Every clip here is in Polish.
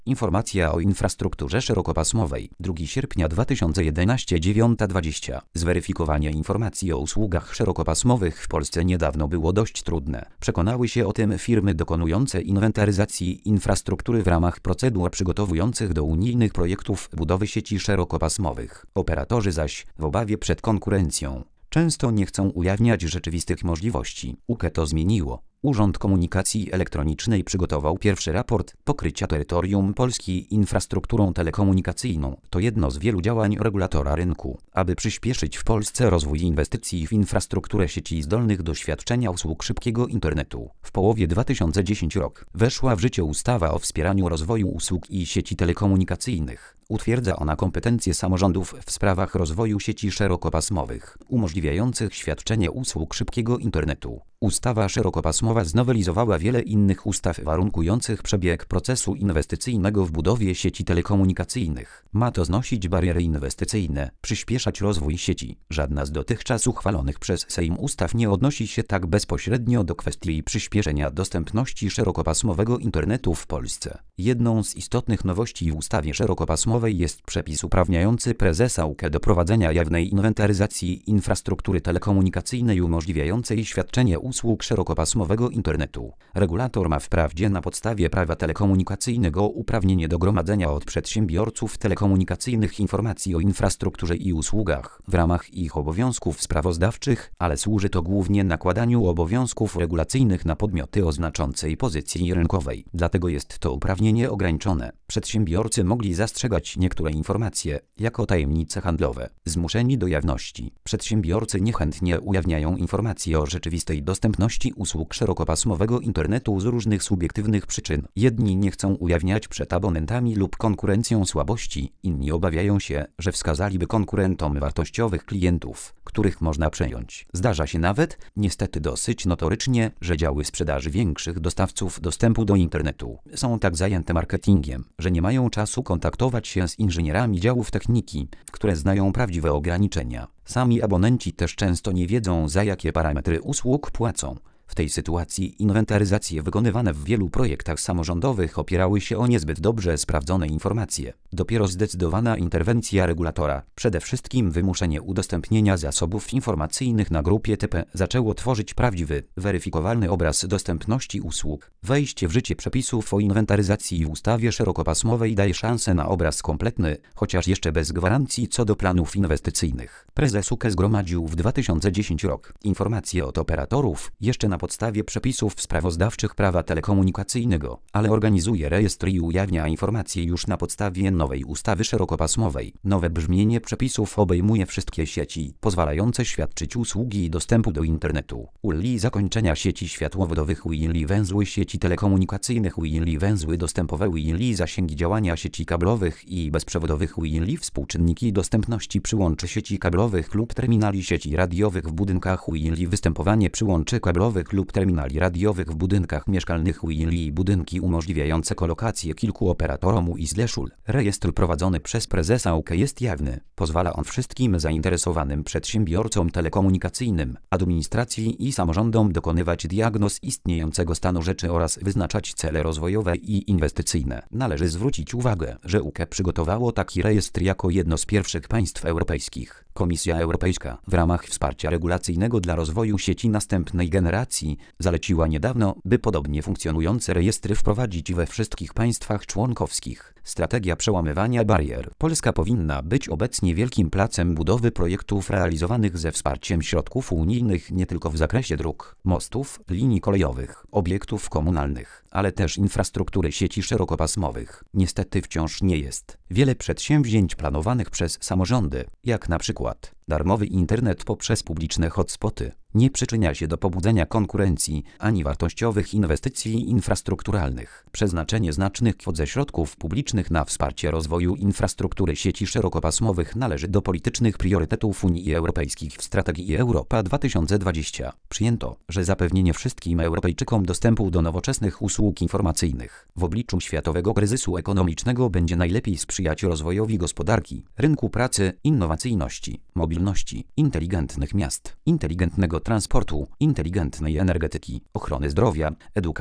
Informacja o infrastrukturze szerokopasmowej. 2 sierpnia 2011, 9:20. Zweryfikowanie informacji o usługach szerokopasmowych w Polsce niedawno było dość trudne. Przekonały się o tym firmy dokonujące inwentaryzacji infrastruktury w ramach procedur przygotowujących do unijnych projektów budowy sieci szerokopasmowych. Operatorzy zaś, w obawie przed konkurencją, często nie chcą ujawniać rzeczywistych możliwości. UKE to zmieniło. Urząd Komunikacji Elektronicznej przygotował pierwszy raport pokrycia terytorium Polski infrastrukturą telekomunikacyjną. To jedno z wielu działań regulatora rynku, aby przyspieszyć w Polsce rozwój inwestycji w infrastrukturę sieci zdolnych do świadczenia usług szybkiego internetu. W połowie 2010 roku weszła w życie ustawa o wspieraniu rozwoju usług i sieci telekomunikacyjnych. Utwierdza ona kompetencje samorządów w sprawach rozwoju sieci szerokopasmowych, umożliwiających świadczenie usług szybkiego internetu. Ustawa szerokopasmowa znowelizowała wiele innych ustaw warunkujących przebieg procesu inwestycyjnego w budowie sieci telekomunikacyjnych. Ma to znosić bariery inwestycyjne, przyspieszać rozwój sieci. Żadna z dotychczas uchwalonych przez Sejm ustaw nie odnosi się tak bezpośrednio do kwestii przyspieszenia dostępności szerokopasmowego internetu w Polsce. Jedną z istotnych nowości w ustawie szerokopasmowej jest przepis uprawniający prezesa UKE do prowadzenia jawnej inwentaryzacji infrastruktury telekomunikacyjnej umożliwiającej świadczenie usług szerokopasmowego internetu. Regulator ma wprawdzie na podstawie prawa telekomunikacyjnego uprawnienie do gromadzenia od przedsiębiorców telekomunikacyjnych informacji o infrastrukturze i usługach w ramach ich obowiązków sprawozdawczych, ale służy to głównie nakładaniu obowiązków regulacyjnych na podmioty o znaczącej pozycji rynkowej. Dlatego jest to uprawnienie ograniczone. Przedsiębiorcy mogli zastrzegać niektóre informacje jako tajemnice handlowe, zmuszeni do jawności. Przedsiębiorcy niechętnie ujawniają informacje o rzeczywistej dostępności usług szerokopasmowego internetu z różnych subiektywnych przyczyn. Jedni nie chcą ujawniać przed abonentami lub konkurencją słabości, inni obawiają się, że wskazaliby konkurentom wartościowych klientów, których można przejąć. Zdarza się nawet, niestety dosyć notorycznie, że działy sprzedaży większych dostawców dostępu do internetu są tak zajęte marketingiem, że nie mają czasu kontaktować się z inżynierami działów techniki, które znają prawdziwe ograniczenia. Sami abonenci też często nie wiedzą, za jakie parametry usług płacą. W tej sytuacji inwentaryzacje wykonywane w wielu projektach samorządowych opierały się o niezbyt dobrze sprawdzone informacje. Dopiero zdecydowana interwencja regulatora, przede wszystkim wymuszenie udostępnienia zasobów informacyjnych na grupie TP, zaczęło tworzyć prawdziwy, weryfikowalny obraz dostępności usług. Wejście w życie przepisów o inwentaryzacji w ustawie szerokopasmowej daje szansę na obraz kompletny, chociaż jeszcze bez gwarancji co do planów inwestycyjnych. Prezes UKE zgromadził w 2010 roku informacje od operatorów, jeszcze na podstawie przepisów sprawozdawczych prawa telekomunikacyjnego, ale organizuje rejestr i ujawnia informacje już na podstawie nowej ustawy szerokopasmowej. Nowe brzmienie przepisów obejmuje wszystkie sieci pozwalające świadczyć usługi dostępu do internetu. ULI zakończenia sieci światłowodowych, ULI węzły sieci telekomunikacyjnych, ULI węzły dostępowe, ULI zasięgi działania sieci kablowych i bezprzewodowych, ULI współczynniki dostępności przyłączy sieci kablowych lub terminali sieci radiowych w budynkach, ULI występowanie przyłączy kablowych lub terminali radiowych w budynkach mieszkalnych, ULI budynki umożliwiające kolokację kilku operatorom ULI/UL. Rejestr prowadzony przez prezesa UKE jest jawny. Pozwala on wszystkim zainteresowanym przedsiębiorcom telekomunikacyjnym, administracji i samorządom dokonywać diagnoz istniejącego stanu rzeczy oraz wyznaczać cele rozwojowe i inwestycyjne. Należy zwrócić uwagę, że UKE przygotowało taki rejestr jako jedno z pierwszych państw europejskich. Komisja Europejska w ramach wsparcia regulacyjnego dla rozwoju sieci następnej generacji zaleciła niedawno, by podobnie funkcjonujące rejestry wprowadzić we wszystkich państwach członkowskich. Strategia przełamywania barier. Polska powinna być obecnie wielkim placem budowy projektów realizowanych ze wsparciem środków unijnych nie tylko w zakresie dróg, mostów, linii kolejowych, obiektów komunalnych, ale też infrastruktury sieci szerokopasmowych. Niestety wciąż nie jest. Wiele przedsięwzięć planowanych przez samorządy, jak na przykład darmowy internet poprzez publiczne hotspoty, nie przyczynia się do pobudzenia konkurencji ani wartościowych inwestycji infrastrukturalnych. Przeznaczenie znacznych kwot ze środków publicznych na wsparcie rozwoju infrastruktury sieci szerokopasmowych należy do politycznych priorytetów Unii Europejskiej w strategii Europa 2020. Przyjęto, że zapewnienie wszystkim Europejczykom dostępu do nowoczesnych usług informacyjnych w obliczu światowego kryzysu ekonomicznego będzie najlepiej sprzyjać rozwojowi gospodarki, rynku pracy, innowacyjności, mobilności, inteligentnych miast, inteligentnego transportu, inteligentnej energetyki, ochrony zdrowia, edukacji.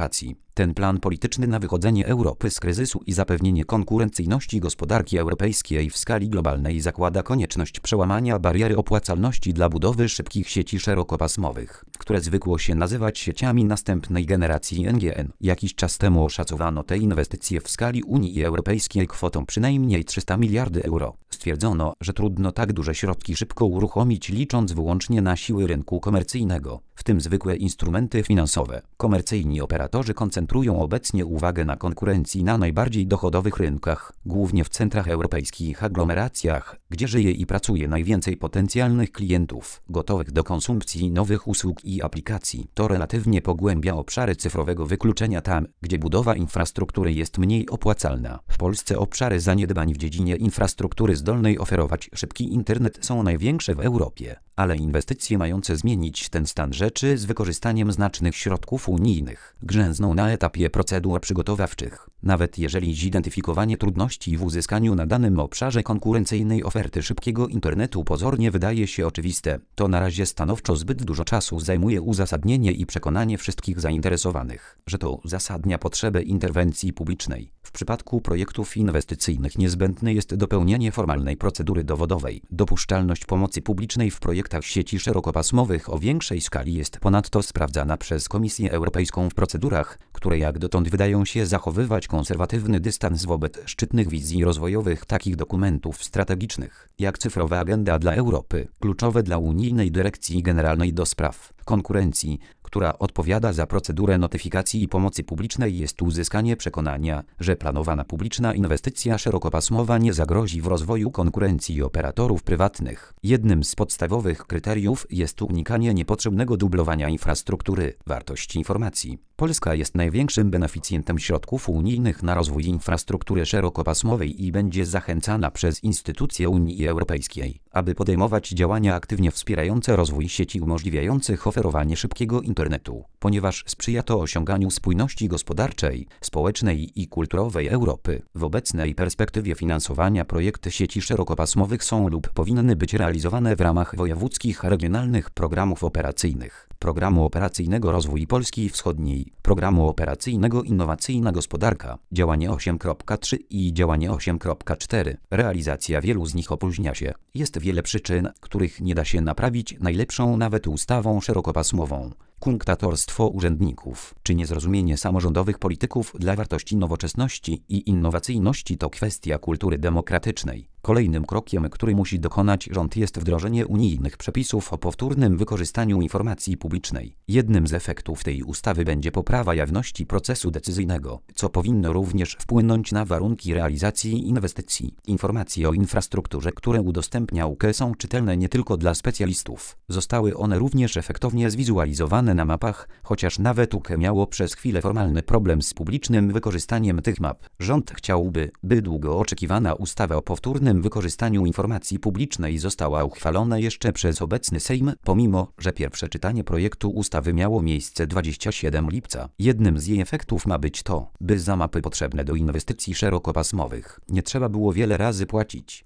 Ten plan polityczny na wychodzenie Europy z kryzysu i zapewnienie konkurencyjności gospodarki europejskiej w skali globalnej zakłada konieczność przełamania bariery opłacalności dla budowy szybkich sieci szerokopasmowych, które zwykło się nazywać sieciami następnej generacji NGN. Jakiś czas temu oszacowano te inwestycje w skali Unii Europejskiej kwotą przynajmniej 300 miliardy euro. Stwierdzono, że trudno tak duże środki szybko uruchomić, licząc wyłącznie na siły rynku komercyjnego, w tym zwykłe instrumenty finansowe. Komercyjni operatorzy koncentrują obecnie uwagę na konkurencji na najbardziej dochodowych rynkach, głównie w centrach europejskich aglomeracjach, gdzie żyje i pracuje najwięcej potencjalnych klientów, gotowych do konsumpcji nowych usług i aplikacji. To relatywnie pogłębia obszary cyfrowego wykluczenia tam, gdzie budowa infrastruktury jest mniej opłacalna. W Polsce obszary zaniedbań w dziedzinie infrastruktury zdolnej oferować szybki internet są największe w Europie, ale inwestycje mające zmienić ten stan rzeczy z wykorzystaniem znacznych środków unijnych grzęzną na etapie procedur przygotowawczych. Nawet jeżeli zidentyfikowanie trudności w uzyskaniu na danym obszarze konkurencyjnej oferty szybkiego internetu pozornie wydaje się oczywiste, to na razie stanowczo zbyt dużo czasu zajmuje uzasadnienie i przekonanie wszystkich zainteresowanych, że to uzasadnia potrzebę interwencji publicznej. W przypadku projektów inwestycyjnych niezbędne jest dopełnienie formalnej procedury dowodowej. Dopuszczalność pomocy publicznej w projektach sieci szerokopasmowych o większej skali jest ponadto sprawdzana przez Komisję Europejską w procedurach, które jak dotąd wydają się zachowywać konserwatywny dystans wobec szczytnych wizji rozwojowych takich dokumentów strategicznych, jak cyfrowa agenda dla Europy, kluczowe dla Unijnej Dyrekcji Generalnej do Spraw Konkurencji, która odpowiada za procedurę notyfikacji i pomocy publicznej, jest uzyskanie przekonania, że planowana publiczna inwestycja szerokopasmowa nie zagrozi w rozwoju konkurencji operatorów prywatnych. Jednym z podstawowych kryteriów jest unikanie niepotrzebnego dublowania infrastruktury. Wartość informacji. Polska jest największym beneficjentem środków unijnych na rozwój infrastruktury szerokopasmowej i będzie zachęcana przez instytucje Unii Europejskiej, aby podejmować działania aktywnie wspierające rozwój sieci umożliwiających oferowanie szybkiego internetu, ponieważ sprzyja to osiąganiu spójności gospodarczej, społecznej i kulturowej Europy. W obecnej perspektywie finansowania projekty sieci szerokopasmowych są lub powinny być realizowane w ramach wojewódzkich regionalnych programów operacyjnych, Programu Operacyjnego Rozwój Polski Wschodniej, Programu Operacyjnego Innowacyjna Gospodarka, działanie 8.3 i działanie 8.4. Realizacja wielu z nich opóźnia się. Jest wiele przyczyn, których nie da się naprawić najlepszą nawet ustawą szerokopasmową. Kunktatorstwo urzędników, czy niezrozumienie samorządowych polityków dla wartości nowoczesności i innowacyjności to kwestia kultury demokratycznej. Kolejnym krokiem, który musi dokonać rząd, jest wdrożenie unijnych przepisów o powtórnym wykorzystaniu informacji publicznej. Jednym z efektów tej ustawy będzie poprawa jawności procesu decyzyjnego, co powinno również wpłynąć na warunki realizacji inwestycji. Informacje o infrastrukturze, które udostępnia UKE, są czytelne nie tylko dla specjalistów. Zostały one również efektownie zwizualizowane na mapach, chociaż nawet UKE miało przez chwilę formalny problem z publicznym wykorzystaniem tych map. Rząd chciałby, by długo oczekiwana ustawa o powtórnym wykorzystaniu informacji publicznej została uchwalona jeszcze przez obecny Sejm, pomimo że pierwsze czytanie projektu ustawy miało miejsce 27 lipca. Jednym z jej efektów ma być to, by za mapy potrzebne do inwestycji szerokopasmowych nie trzeba było wiele razy płacić.